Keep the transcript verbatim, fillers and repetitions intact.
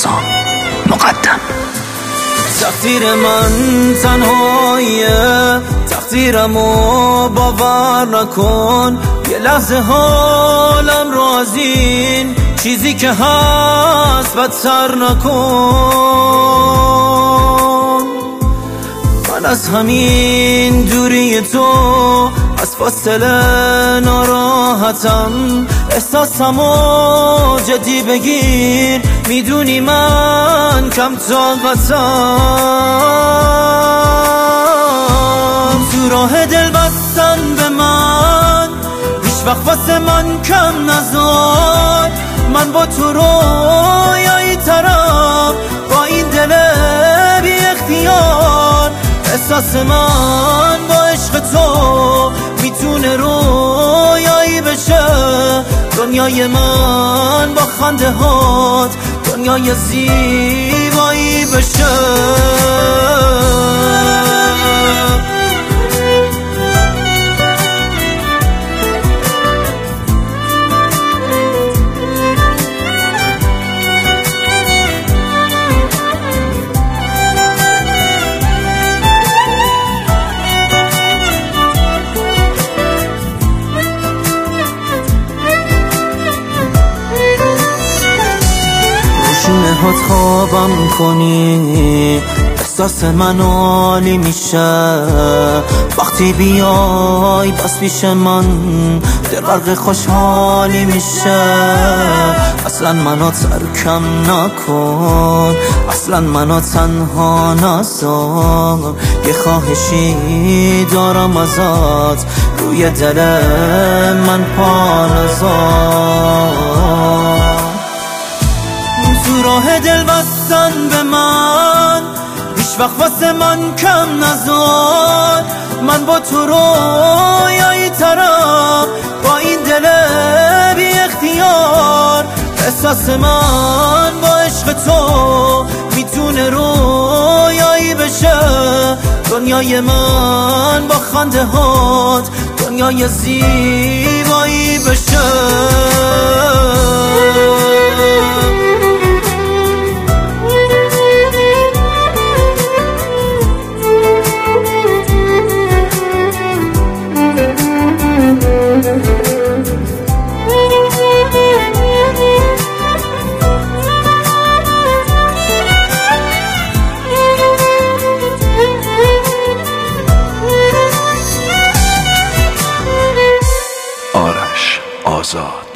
رضا مقدم. تقدیر من تنهاییه، تقدیرمو باور نکن، یه لحظه حالم رو از این چیزی که هست بدتر نکن. من از همین دوری تو، از فاصله ناراحتم، احساسمو جدی بگیر، میدونی من کم طاقتم. تو راه دل بستن به من هیچ وقت واسه من کم نذار، من با تو رویایی ترم، با این دل بی اختیار. احساس من با عشق تو میتونه رویایی بشه، دنیای من با خنده هات دنیای زیبایی بشه. نهات خوابم کنی، احساس من عالی میشه، وقتی بیای بس پیش من دل غرق خوشحالی میشه. اصلا منو ترکم نکن، اصلا منو تنها نذار، یه خواهشی دارم ازت، روی دل من پا نذار. تو راه دل بستن به من هیچ وقت واسه من کم نذار، من با تو رویایی ترم، با این دل بی اختیار. احساس من با عشق تو میتونه رویایی بشه، دنیای من با خنده هات دنیای زیبایی بشه. آرش آزاد.